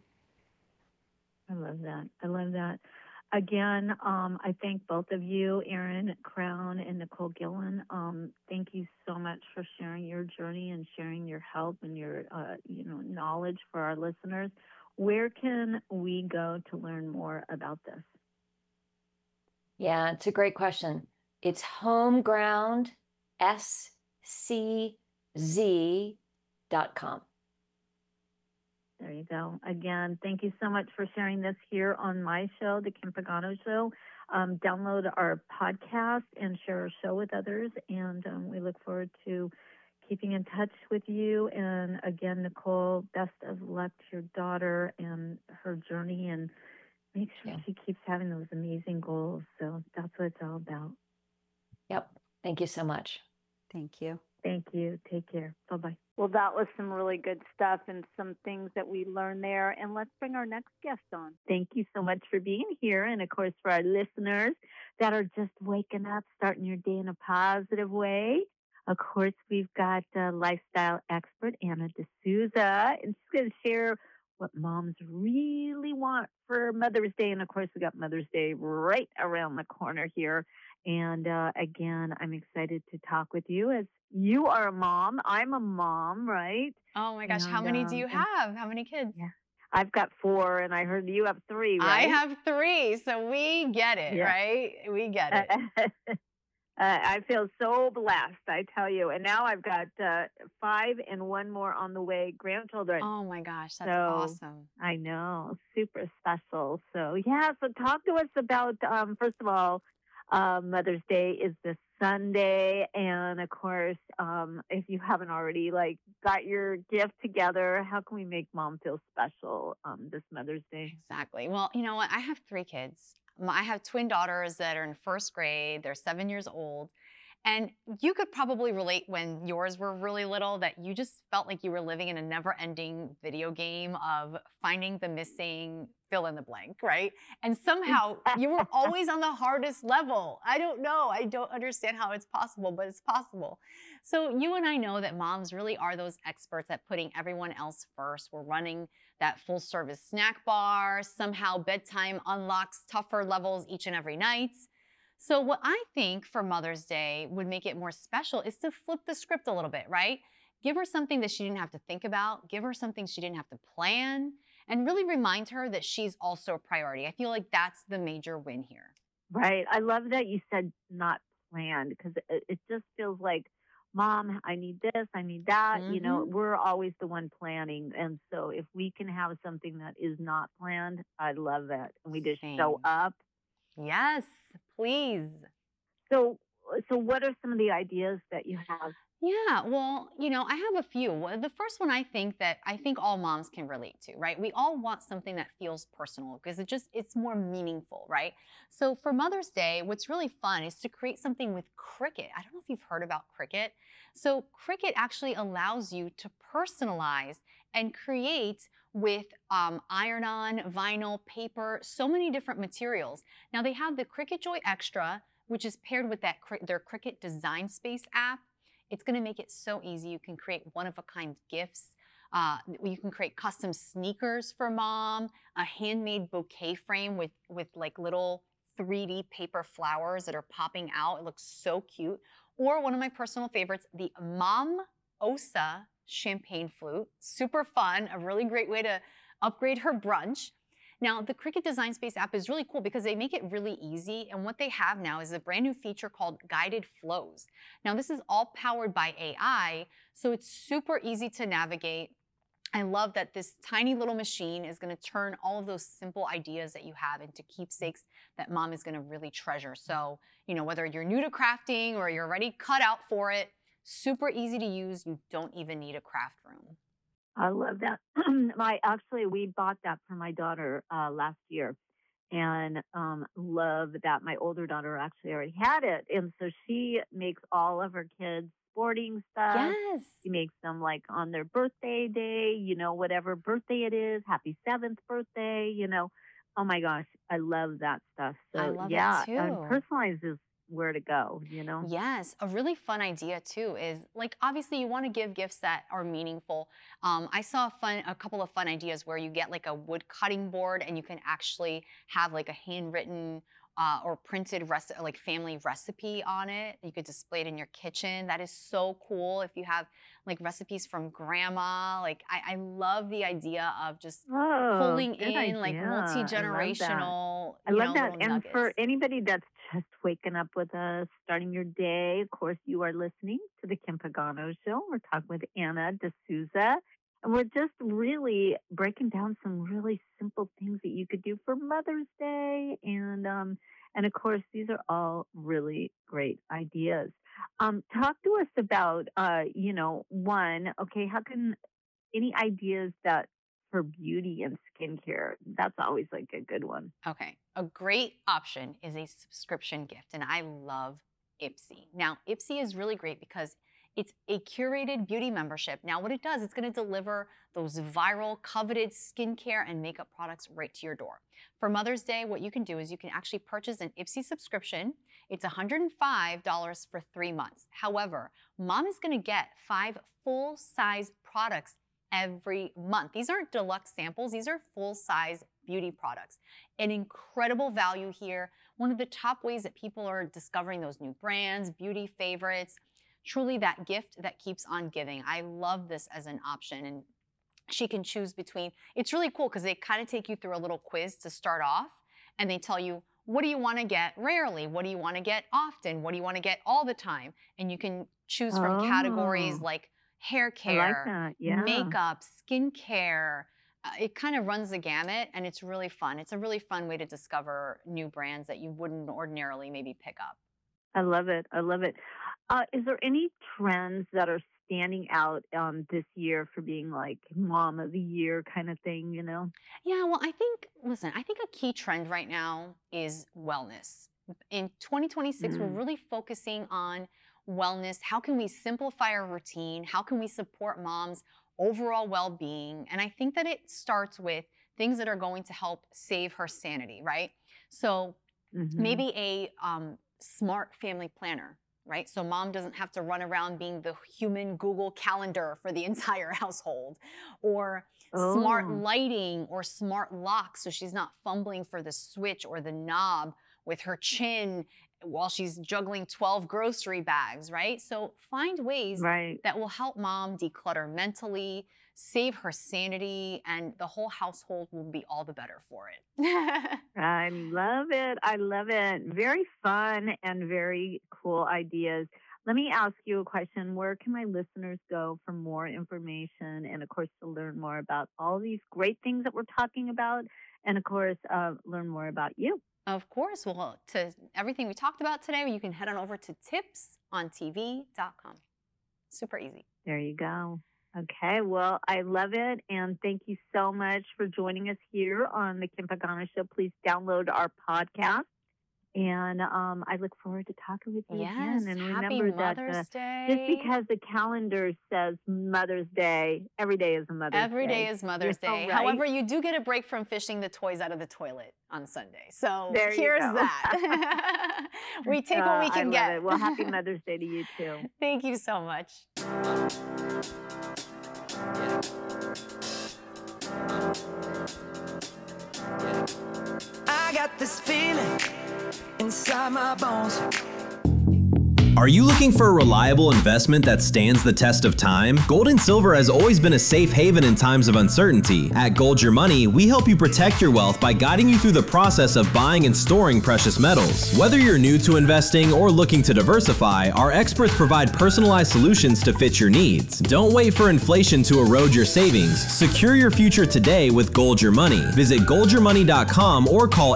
I love that. I love that. Again, I thank both of you, Aaron Crown and Nicole Gillen. Thank you so much for sharing your journey and sharing your help and your, knowledge for our listeners. Where can we go to learn more about this? Yeah, it's a great question. It's homegroundscz.com. There you go. Again, thank you so much for sharing this here on my show, The Kim Pagano Show. Download our podcast and share our show with others. And we look forward to keeping in touch with you. And again, Nicole, best of luck to your daughter and her journey. And make sure Yeah. she keeps having those amazing goals. So that's what it's all about. Yep. Thank you so much. Thank you. Thank you. Take care. Bye-bye. Well, that was some really good stuff and some things that we learned there. And let's bring our next guest on. Thank you so much for being here. And of course, for our listeners that are just waking up, starting your day in a positive way. Of course, we've got lifestyle expert Anna D'Souza, and she's going to share what moms really want for Mother's Day. And of course, we got Mother's Day right around the corner here. And again, I'm excited to talk with you as you are a mom. I'm a mom, right? Oh my gosh, how And many do you have? How many kids? yeah, I've got 4, and I heard you have 3, I right? have 3, so we get it, Yeah. right? We get it. I feel so blessed, I tell you. And now I've got 5 and 1 more on the way, grandchildren. Oh my gosh, that's So awesome. I know, super special. So yeah, so talk to us about first of all, Mother's Day is this Sunday, and of course, if you haven't already got your gift together, how can we make mom feel special this Mother's Day? Exactly. Well, you know what? I have 3 kids. I have twin daughters that are in first grade. They're 7 years old. And you could probably relate when yours were really little that you just felt like you were living in a never-ending video game of finding the missing fill in the blank, right? And somehow you were always on the hardest level. I don't know. I don't understand how it's possible, but it's possible. So you and I know that moms really are those experts at putting everyone else first. We're running that full service snack bar. Somehow bedtime unlocks tougher levels each and every night. So what I think for Mother's Day would make it more special is to flip the script a little bit, right? Give her something that she didn't have to think about, give her something she didn't have to plan, and really remind her that she's also a priority. I feel like that's the major win here. Right. I love that you said not planned, because it just feels like, Mom, I need this, I need that. You know, we're always the one planning. And so if we can have something that is not planned, I love that. And we just show up. Yes, please. So what are some of the ideas that you have? Yeah, well, you know, I have a few. The first one I think all moms can relate to, right? We all want something that feels personal because it's more meaningful, right? So for Mother's Day, what's really fun is to create something with Cricut. I don't know if you've heard about Cricut. So Cricut actually allows you to personalize and create with iron-on, vinyl, paper, so many different materials. Now they have the Cricut Joy Extra, which is paired with their Cricut Design Space app. It's going to make it so easy. You can create one-of-a-kind gifts. You can create custom sneakers for mom, a handmade bouquet frame with like little 3D paper flowers that are popping out. It looks so cute. Or one of my personal favorites, the Mom Osa champagne flute. Super fun, a really great way to upgrade her brunch. Now, the Cricut Design Space app is really cool because they make it really easy. And what they have now is a brand new feature called Guided Flows. Now, this is all powered by AI, so it's super easy to navigate. I love that this tiny little machine is going to turn all of those simple ideas that you have into keepsakes that mom is going to really treasure. So, you know, whether you're new to crafting or you're already cut out for it, super easy to use. You don't even need a craft room. I love that. We bought that for my daughter last year, and love that my older daughter actually already had it, and so she makes all of her kids sporting stuff. Yes. She makes them like on their birthday day, you know, whatever birthday it is, happy 7th birthday, you know. Oh my gosh, I love that stuff. So I love yeah, it too. and personalize is where to go, you know? Yes, a really fun idea too is like obviously you want to give gifts that are meaningful. I saw a couple of fun ideas where you get like a wood cutting board and you can actually have like a handwritten or printed like family recipe on it. You could display it in your kitchen. That is so cool. If you have like recipes from grandma, like I love the idea of just pulling in like multi-generational. I love that. little And nuggets. for anybody that's just waking up with us, starting your day, of course, you are listening to the Kim Pagano Show. We're talking with Anna D'Souza. And we're just really breaking down some really simple things that you could do for Mother's Day. And of course, these are all really great ideas. Talk to us about, one, okay, how can any ideas that for beauty and skincare. That's always like a good one. Okay. A great option is a subscription gift, and I love Ipsy. Now, Ipsy is really great because it's a curated beauty membership. Now, what it does, it's going to deliver those viral, coveted skincare and makeup products right to your door. For Mother's Day, what you can do is you can actually purchase an Ipsy subscription. It's $105 for 3 months. However, Mom is going to get 5 full-size products every month. These aren't deluxe samples. These are full-size beauty products. An incredible value here. One of the top ways that people are discovering those new brands, beauty favorites, truly that gift that keeps on giving. I love this as an option, and she can choose between. It's really cool because they kind of take you through a little quiz to start off, and they tell you, what do you want to get rarely? What do you want to get often? What do you want to get all the time? And you can choose from categories like hair care, makeup, skincare. It kind of runs the gamut, and it's really fun. It's a really fun way to discover new brands that you wouldn't ordinarily maybe pick up. I love it. I love it. Is there any trends that are standing out this year for being like mom of the year kind of thing, you know? Yeah, well, I think a key trend right now is wellness. In 2026, we're really focusing on wellness. How can we simplify our routine? How can we support mom's overall well-being? And I think that it starts with things that are going to help save her sanity, right? So maybe a smart family planner, right? So mom doesn't have to run around being the human Google Calendar for the entire household, or smart lighting or smart locks so she's not fumbling for the switch or the knob with her chin while she's juggling 12 grocery bags, right? So find ways that will help mom declutter mentally, save her sanity, and the whole household will be all the better for it. I love it. I love it. Very fun and very cool ideas. Let me ask you a question. Where can my listeners go for more information and, of course, to learn more about all these great things that we're talking about and, of course, learn more about you? Of course. Well, to everything we talked about today, you can head on over to tipsontv.com. Super easy. There you go. Okay, well, I love it, and thank you so much for joining us here on the Kim Pagano Show. Please download our podcast, and I look forward to talking with you again. And happy remember Mother's that Day. just because the calendar says Mother's Day, every day is a Mother's Day. Every day is Mother's Day. Right. However, you do get a break from fishing the toys out of the toilet on Sunday. So here's that. We take what we can get. It. Well, happy Mother's Day to you, too. Thank you so much. I got this feeling inside my bones. Are you looking for a reliable investment that stands the test of time? Gold and silver has always been a safe haven in times of uncertainty. At Gold Your Money, we help you protect your wealth by guiding you through the process of buying and storing precious metals. Whether you're new to investing or looking to diversify, our experts provide personalized solutions to fit your needs. Don't wait for inflation to erode your savings. Secure your future today with Gold Your Money. Visit goldyourmoney.com or call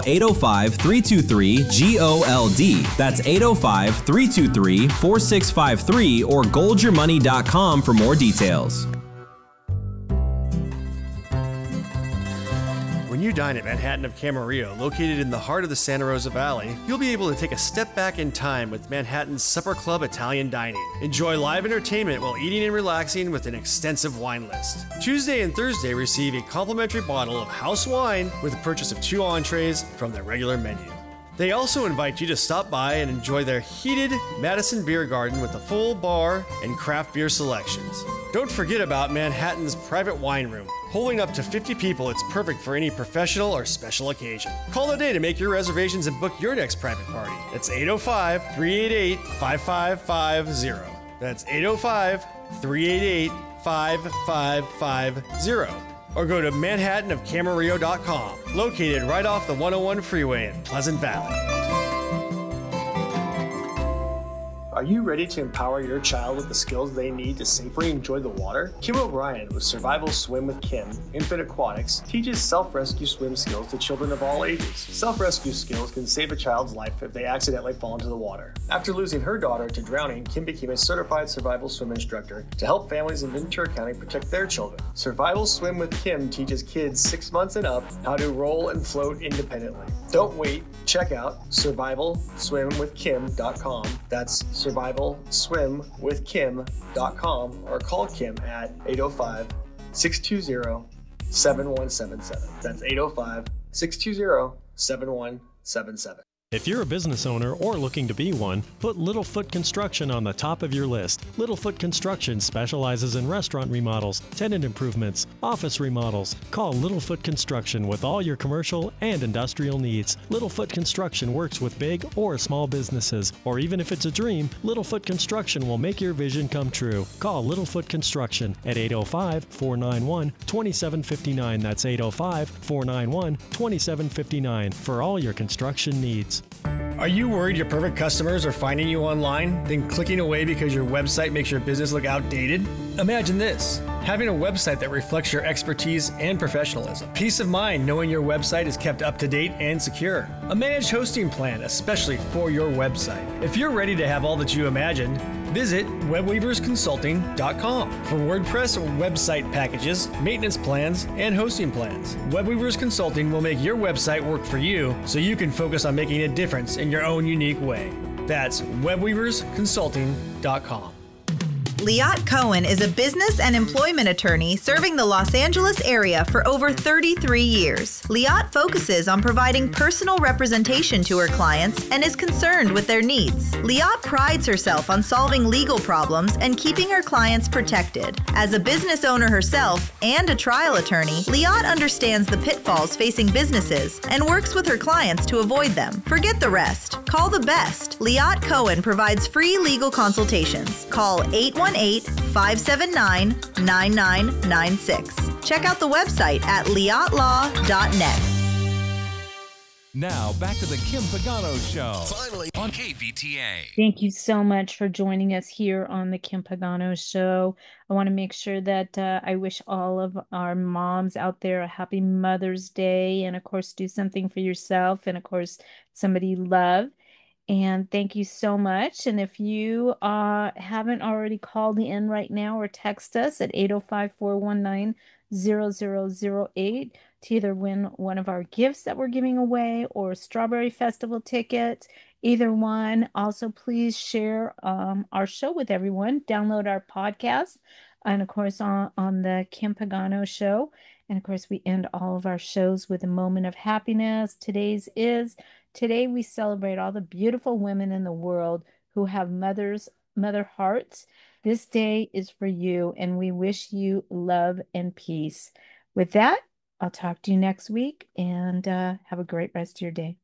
805-323-GOLD. That's 805-323-4653 or goldyourmoney.com for more details. When you dine at Manhattan of Camarillo, located in the heart of the Santa Rosa Valley, you'll be able to take a step back in time with Manhattan's Supper Club Italian Dining. Enjoy live entertainment while eating and relaxing with an extensive wine list. Tuesday and Thursday receive a complimentary bottle of house wine with the purchase of 2 entrees from their regular menu. They also invite you to stop by and enjoy their heated Madison Beer Garden with a full bar and craft beer selections. Don't forget about Manhattan's private wine room. Holding up to 50 people, it's perfect for any professional or special occasion. Call today to make your reservations and book your next private party. That's 805-388-5550. That's 805-388-5550. Or go to manhattanofcamarillo.com, located right off the 101 freeway in Pleasant Valley. Are you ready to empower your child with the skills they need to safely enjoy the water? Kim O'Brien with Survival Swim with Kim, Infant Aquatics, teaches self-rescue swim skills to children of all ages. Self-rescue skills can save a child's life if they accidentally fall into the water. After losing her daughter to drowning, Kim became a certified survival swim instructor to help families in Ventura County protect their children. Survival Swim with Kim teaches kids 6 months and up how to roll and float independently. Don't wait. Check out survivalswimwithkim.com. That's survivalswimwithkim.com or call Kim at 805-620-7177. That's 805-620-7177. If you're a business owner or looking to be one, put Littlefoot Construction on the top of your list. Littlefoot Construction specializes in restaurant remodels, tenant improvements, office remodels. Call Littlefoot Construction with all your commercial and industrial needs. Littlefoot Construction works with big or small businesses, or even if it's a dream, Littlefoot Construction will make your vision come true. Call Littlefoot Construction at 805-491-2759. That's 805-491-2759 for all your construction needs. Are you worried your perfect customers are finding you online, then clicking away because your website makes your business look outdated? Imagine this: having a website that reflects your expertise and professionalism. Peace of mind knowing your website is kept up to date and secure. A managed hosting plan, especially for your website. If you're ready to have all that you imagined, visit webweaversconsulting.com for WordPress website packages, maintenance plans, and hosting plans. WebWeavers Consulting will make your website work for you so you can focus on making a difference in your own unique way. That's webweaversconsulting.com. Liat Cohen is a business and employment attorney serving the Los Angeles area for over 33 years. Liat focuses on providing personal representation to her clients and is concerned with their needs. Liat prides herself on solving legal problems and keeping her clients protected. As a business owner herself and a trial attorney, Liat understands the pitfalls facing businesses and works with her clients to avoid them. Forget the rest. Call the best. Liat Cohen provides free legal consultations. Call 818-579-9996. Check out the website at liatlaw.net. Now, back to the Kim Pagano Show. Finally, on KVTA. Thank you so much for joining us here on the Kim Pagano Show. I want to make sure that I wish all of our moms out there a happy Mother's Day. And of course, do something for yourself. And of course, somebody you love. And thank you so much. And if you haven't already called in right now or text us at 805-419-0008 to either win one of our gifts that we're giving away or Strawberry Festival tickets, either one. Also, please share our show with everyone. Download our podcast. And of course, on the Kim Pagano Show. And of course, we end all of our shows with a moment of happiness. Today we celebrate all the beautiful women in the world who have mother hearts. This day is for you, and we wish you love and peace. With that, I'll talk to you next week, and have a great rest of your day.